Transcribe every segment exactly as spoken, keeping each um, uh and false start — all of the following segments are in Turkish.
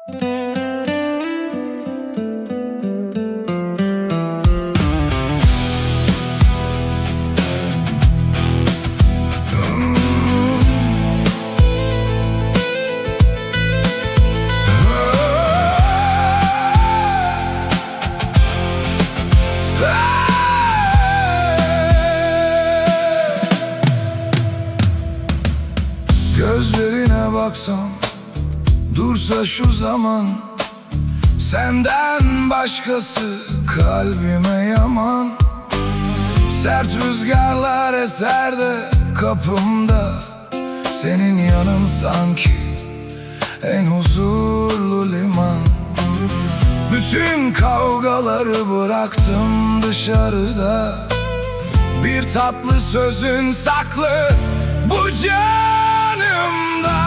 Gözlerine baksam dursa şu zaman, senden başkası kalbime yaman. Sert rüzgarlar eser de kapımda, senin yanın sanki en huzurlu liman. Bütün kavgaları bıraktım dışarıda, bir tatlı sözün saklı bu canımda.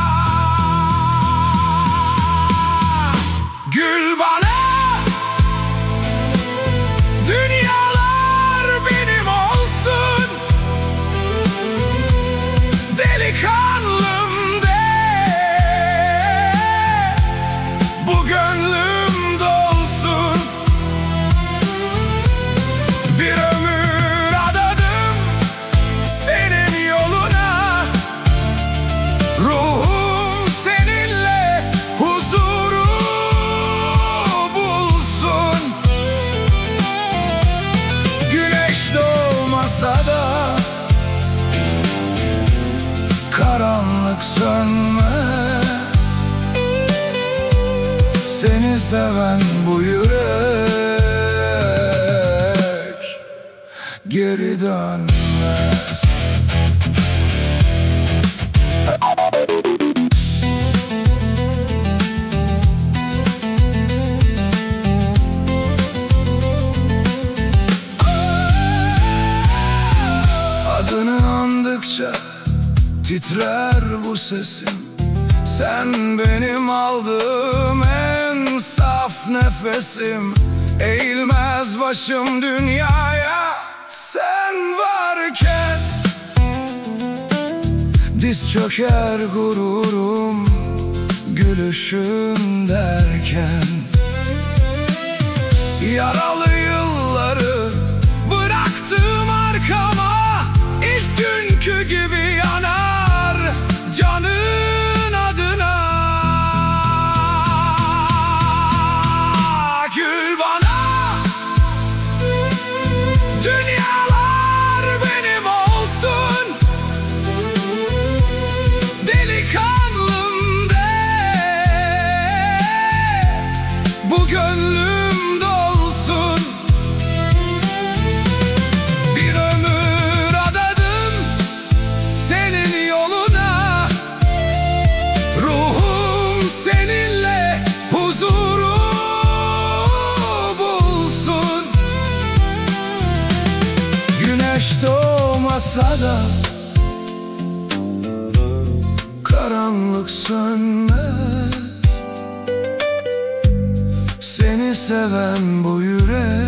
Gül bana, dünyalar benim olsun, delikanlım de, bu gönlüm dolsun. Bir ömür adadım senin yoluna, ruhum seninle huzuru bulsun. Güneş doğmasa da karanlık sönmez, seni seven bu yürek geri dönmez. Adını andıkça titrer bu sesim, sen benim aldığım en saf nefesim. Eğilmez başım dünyaya sen varken, diz çöker gururum gülüşün derken. Yaralı yılları bıraktım arkama, ilk günkü gibi yanar canın adına. Gül bana, dünyalar benim olsun, delikanlım de, bu gönlüm dolsun. Bir ömür adadım senin yoluna, ruhum seninle huzuru bulsun. Güneş doğmasa da karanlık sönmez, seni seven bu yürek